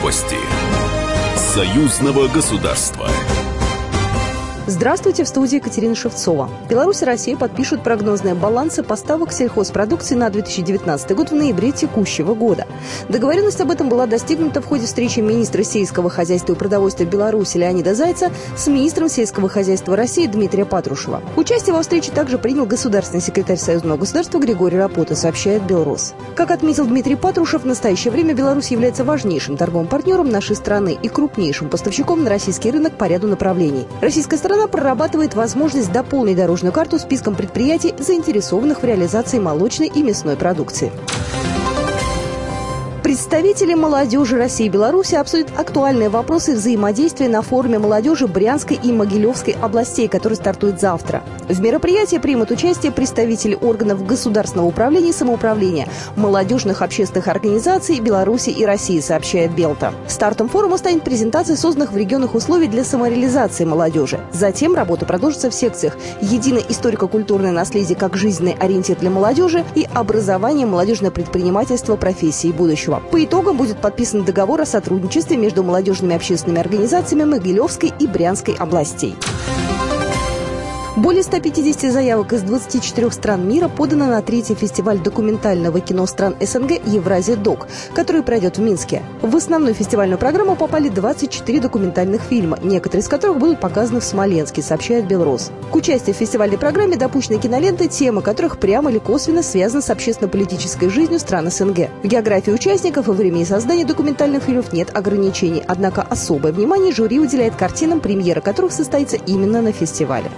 Новости союзного государства. Здравствуйте, в студии Екатерина Шевцова. Беларусь и Россия подпишут прогнозные балансы поставок сельхозпродукции на 2019 год в ноябре текущего года. Договоренность об этом была достигнута в ходе встречи министра сельского хозяйства и продовольствия Беларуси Леонида Зайца с министром сельского хозяйства России Дмитрия Патрушева. Участие во встрече также принял государственный секретарь союзного государства Григорий Рапота, сообщает Белрос. Как отметил Дмитрий Патрушев, в настоящее время Беларусь является важнейшим торговым партнером нашей страны и крупнейшим поставщиком на российский рынок по ряду направлений. Российская сторона прорабатывает возможность дополнить дорожную карту списком предприятий, заинтересованных в реализации молочной и мясной продукции. Представители молодежи России и Беларуси обсудят актуальные вопросы взаимодействия на форуме молодежи Брянской и Могилевской областей, который стартует завтра. В мероприятии примут участие представители органов государственного управления и самоуправления, молодежных общественных организаций Беларуси и России, сообщает Белта. Стартом форума станет презентация созданных в регионах условий для самореализации молодежи. Затем работа продолжится в секциях «Единое историко-культурное наследие как жизненный ориентир для молодежи» и «Образование, молодежное предпринимательство, профессии будущего». По итогам будет подписан договор о сотрудничестве между молодежными общественными организациями Могилевской и Брянской областей. Более 150 заявок из 24 стран мира подано на третий фестиваль документального кино стран СНГ «Евразия-Док», который пройдет в Минске. В основную фестивальную программу попали 24 документальных фильма, некоторые из которых будут показаны в Смоленске, сообщает Белрос. К участию в фестивальной программе допущены киноленты, темы которых прямо или косвенно связаны с общественно-политической жизнью стран СНГ. В географии участников и времени создания документальных фильмов нет ограничений, однако особое внимание жюри уделяет картинам, премьера которых состоится именно на фестивале.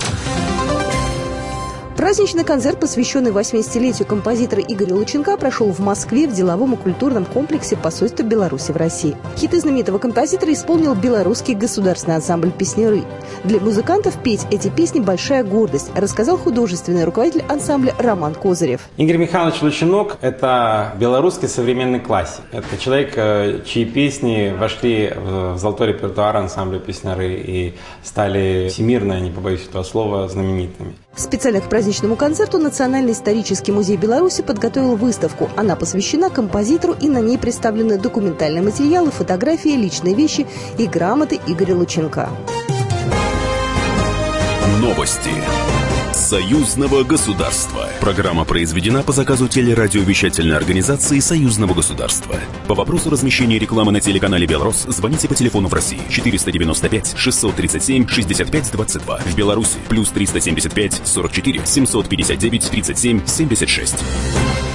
Праздничный концерт, посвященный 80-летию композитора Игоря Лученка, прошел в Москве в деловом и культурном комплексе посольства Беларуси в России. Хиты знаменитого композитора исполнил белорусский государственный ансамбль «Песняры». Для музыкантов петь эти песни – большая гордость, рассказал художественный руководитель ансамбля Роман Козырев. Игорь Михайлович Лученок – это белорусский современный классик. Это человек, чьи песни вошли в золотой репертуар ансамбля «Песняры» и стали всемирно, не побоюсь этого слова, знаменитыми. Специально к праздничному концерту Национальный исторический музей Беларуси подготовил выставку. Она посвящена композитору, и на ней представлены документальные материалы, фотографии, личные вещи и грамоты Игоря Лученка. Новости союзного государства. Программа произведена по заказу телерадиовещательной организации союзного государства. По вопросу размещения рекламы на телеканале «Белрос» звоните по телефону в России 495 637 65 22. В Беларуси +375 44 759 37 76.